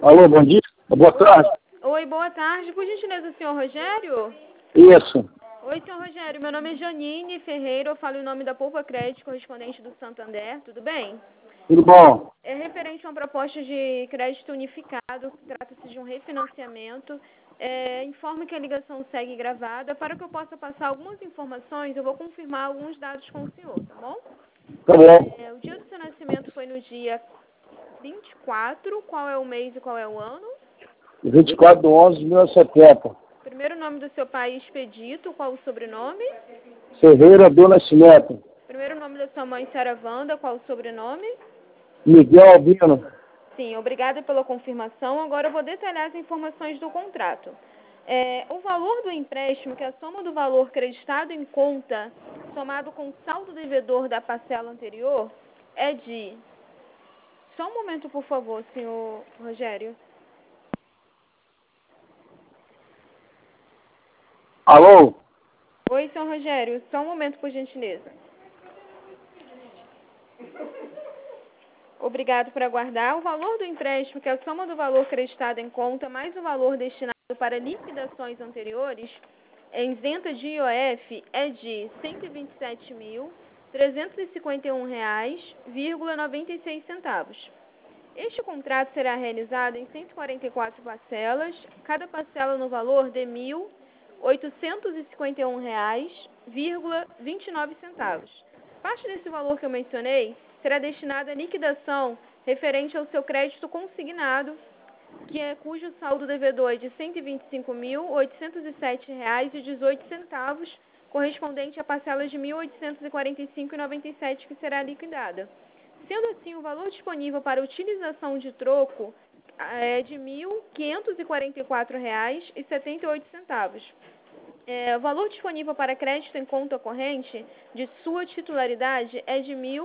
Alô, bom dia. Boa tarde. Oi, boa tarde. Por gentileza, senhor Rogério? Isso. Oi, senhor Rogério. Meu nome é Janine Ferreira. Eu falo em nome da Poupa Crédito, correspondente do Santander. Tudo bem? Tudo bom? É referente a uma proposta de crédito unificado. Trata-se de um refinanciamento. Informo que a ligação segue gravada. Para que eu possa passar algumas informações, eu vou confirmar alguns dados com o senhor, tá bom? Tá bom. O dia do seu nascimento foi no dia 24. Qual é o mês e qual é o ano? 24/11/1970. Primeiro nome do seu pai, Expedito. Qual o sobrenome? Ferreira do Nascimento. Primeiro nome da sua mãe, Saravanda. Qual o sobrenome? Miguel Albino. Sim, obrigada pela confirmação. Agora eu vou detalhar as informações do contrato. O valor do empréstimo, que é a soma do valor creditado em conta, somado com o saldo devedor da parcela anterior, é de... Só um momento, por favor, senhor Rogério. Alô? Oi, senhor Rogério. Só um momento, por gentileza. Obrigado por aguardar. O valor do empréstimo, que é a soma do valor creditado em conta, mais o valor destinado para liquidações anteriores, isenta de IOF, é de R$ 127.351,96. Este contrato será realizado em 144 parcelas, cada parcela no valor de R$ 1.851,29. Parte desse valor que eu mencionei será destinada à liquidação referente ao seu crédito consignado, cujo saldo devedor é de R$ 125.807,18, correspondente a parcelas de R$ 1.845,97 que será liquidada. Sendo assim, o valor disponível para utilização de troco é de R$ 1.544,78. O valor disponível para crédito em conta corrente de sua titularidade é de R$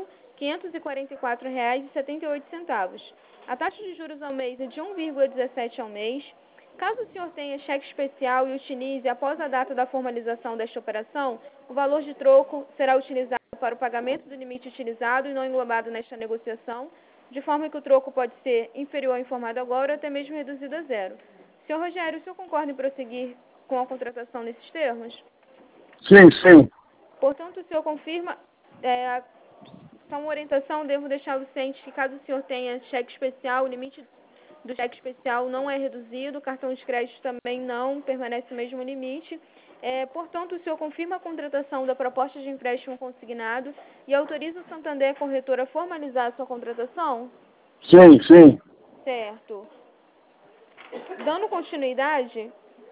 1.544,78. A taxa de juros ao mês é de 1,17 ao mês. Caso o senhor tenha cheque especial e utilize após a data da formalização desta operação, o valor de troco será utilizado para o pagamento do limite utilizado e não englobado nesta negociação, de forma que o troco pode ser inferior ao informado agora ou até mesmo reduzido a zero. Senhor Rogério, o senhor concorda em prosseguir com a contratação nesses termos? Sim, sim. Portanto, o senhor confirma, só uma orientação, devo deixá-lo ciente que caso o senhor tenha cheque especial, o limite do cheque especial não é reduzido, o cartão de crédito também não, permanece o mesmo limite. Portanto, o senhor confirma a contratação da proposta de empréstimo consignado e autoriza o Santander Corretora a formalizar a sua contratação? Sim, sim. Certo. Dando continuidade,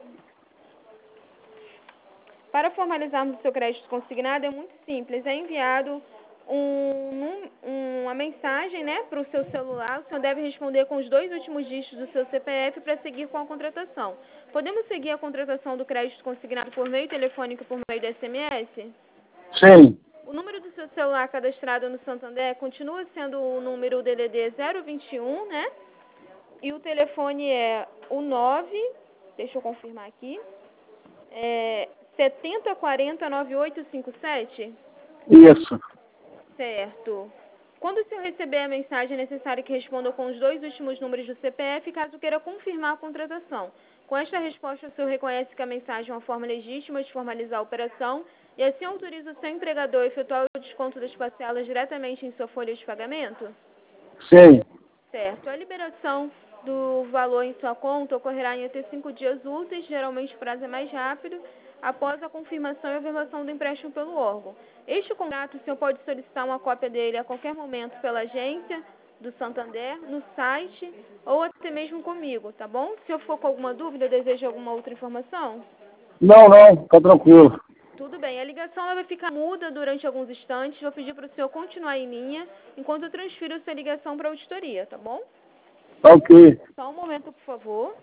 para formalizarmos o seu crédito consignado é muito simples. É enviado uma mensagem, né, para o seu celular. O senhor deve responder com os 2 últimos dígitos do seu CPF para seguir com a contratação. Podemos seguir a contratação do crédito consignado por meio telefônico e por meio de SMS? Sim. O número do seu celular cadastrado no Santander continua sendo o número DDD 021, né? E o telefone é o 9, deixa eu confirmar aqui, 7040-9857? Isso. Certo. Quando o senhor receber a mensagem, é necessário que responda com os 2 últimos números do CPF, caso queira confirmar a contratação. Com esta resposta, o senhor reconhece que a mensagem é uma forma legítima de formalizar a operação e assim autoriza o seu empregador a efetuar o desconto das parcelas diretamente em sua folha de pagamento? Sim. Certo. A liberação do valor em sua conta ocorrerá em até 5 dias úteis, geralmente o prazo é mais rápido, após a confirmação e averbação do empréstimo pelo órgão. Este contrato, o senhor pode solicitar uma cópia dele a qualquer momento pela agência do Santander, no site ou até mesmo comigo, tá bom? Se eu for com alguma dúvida, deseja alguma outra informação? Não, não. Tá tranquilo. Tudo bem. A ligação ela vai ficar muda durante alguns instantes. Vou pedir para o senhor continuar em linha enquanto eu transfiro a sua ligação para a auditoria, tá bom? Tá ok. Só um momento, por favor.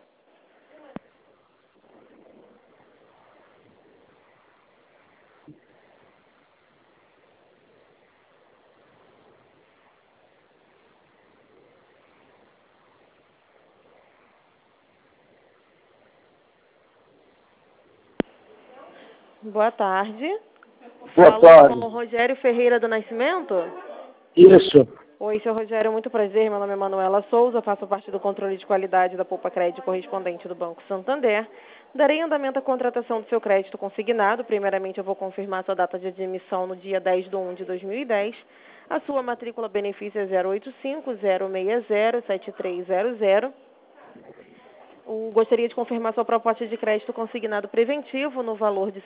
Boa tarde. Boa Falo tarde. com o Rogério Ferreira do Nascimento. Isso. Oi, seu Rogério, muito prazer. Meu nome é Manuela Souza, faço parte do controle de qualidade da Poupa Crédito correspondente do Banco Santander. Darei andamento à contratação do seu crédito consignado. Primeiramente, eu vou confirmar sua data de admissão no dia 10/1 de 2010. A sua matrícula benefício é 085-060-7300. Gostaria de confirmar sua proposta de crédito consignado preventivo no valor de R$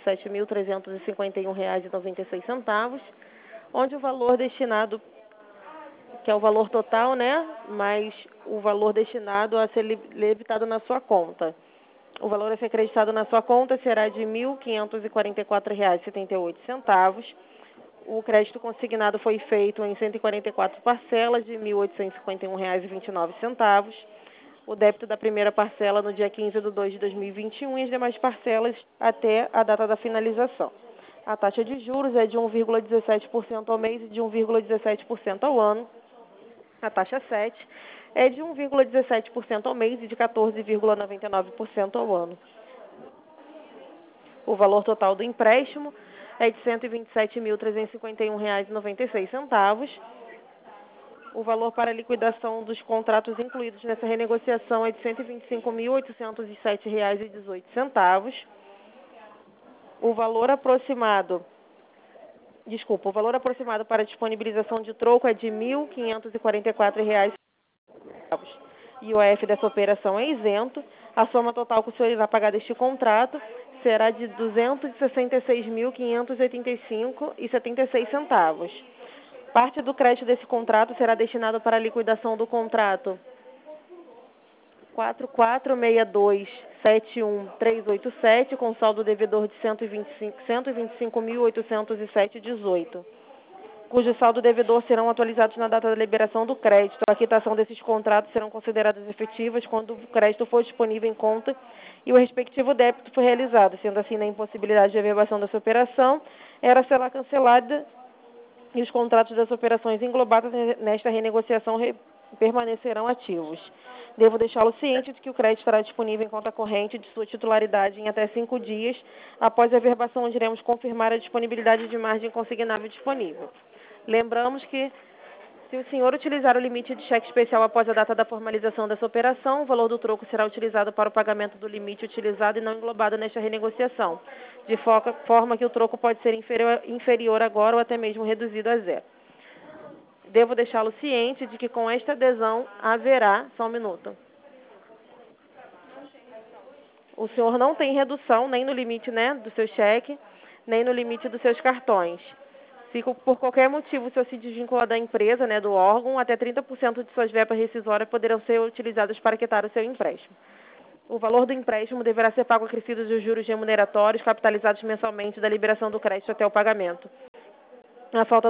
127.351,96, onde o valor destinado, que é o valor total, né, mas o valor destinado a ser debitado na sua conta. O valor a ser acreditado na sua conta será de R$ 1.544,78. O crédito consignado foi feito em 144 parcelas de R$ 1.851,29. O débito da primeira parcela no dia 15/2 de 2021 e as demais parcelas até a data da finalização. A taxa de juros é de 1,17% ao mês e de 1,17% ao ano. A taxa 7 é de 1,17% ao mês e de 14,99% ao ano. O valor total do empréstimo é de R$ 127.351,96. O valor para liquidação dos contratos incluídos nessa renegociação é de R$ 125.807,18. O valor aproximado para disponibilização de troco é de R$ 1.544. E o IOF dessa operação é isento. A soma total que o senhor irá pagar deste contrato será de R$ 266.585,76. Parte do crédito desse contrato será destinado para a liquidação do contrato 446271387, com saldo devedor de R$ 125.807,18, cujo saldo devedor serão atualizados na data da liberação do crédito. A quitação desses contratos serão consideradas efetivas quando o crédito for disponível em conta e o respectivo débito for realizado. Sendo assim, na impossibilidade de averbação dessa operação, ela será cancelada e os contratos das operações englobadas nesta renegociação permanecerão ativos. Devo deixá-lo ciente de que o crédito estará disponível em conta corrente de sua titularidade em até 5 dias após a averbação, onde iremos confirmar a disponibilidade de margem consignável disponível. Lembramos que, se o senhor utilizar o limite de cheque especial após a data da formalização dessa operação, o valor do troco será utilizado para o pagamento do limite utilizado e não englobado nesta renegociação, de forma que o troco pode ser inferior agora ou até mesmo reduzido a zero. Devo deixá-lo ciente de que com esta adesão haverá... Só um minuto. O senhor não tem redução nem no limite, né, do seu cheque, nem no limite dos seus cartões. Se por qualquer motivo o senhor se desvincular da empresa, né, do órgão, até 30% de suas verbas rescisórias poderão ser utilizadas para quitar o seu empréstimo. O valor do empréstimo deverá ser pago acrescido dos juros remuneratórios capitalizados mensalmente da liberação do crédito até o pagamento. A falta